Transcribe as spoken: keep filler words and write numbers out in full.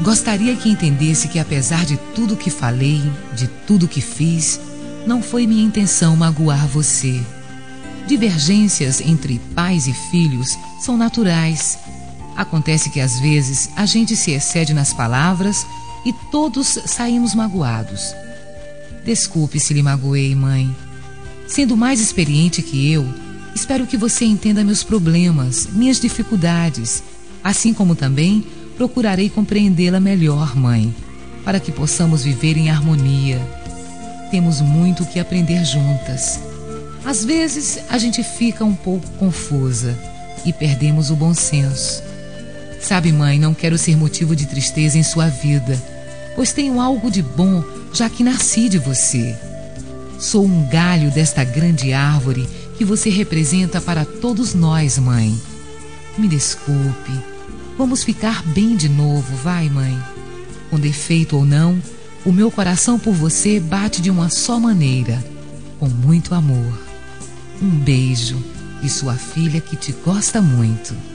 Gostaria que entendesse que, apesar de tudo que falei, de tudo que fiz, não foi minha intenção magoar você. Divergências entre pais e filhos são naturais. Acontece que às vezes a gente se excede nas palavras e todos saímos magoados. Desculpe se lhe magoei, mãe. Sendo mais experiente que eu, espero que você entenda meus problemas, minhas dificuldades, assim como também procurarei compreendê-la melhor, mãe, para que possamos viver em harmonia. Temos muito o que aprender juntas. Às vezes a gente fica um pouco confusa e perdemos o bom senso. Sabe, mãe, não quero ser motivo de tristeza em sua vida, pois tenho algo de bom, já que nasci de você. Sou um galho desta grande árvore que você representa para todos nós, mãe. Me desculpe. Vamos ficar bem de novo, vai, mãe? Com defeito ou não, o meu coração por você bate de uma só maneira, com muito amor. Um beijo de sua filha que te gosta muito.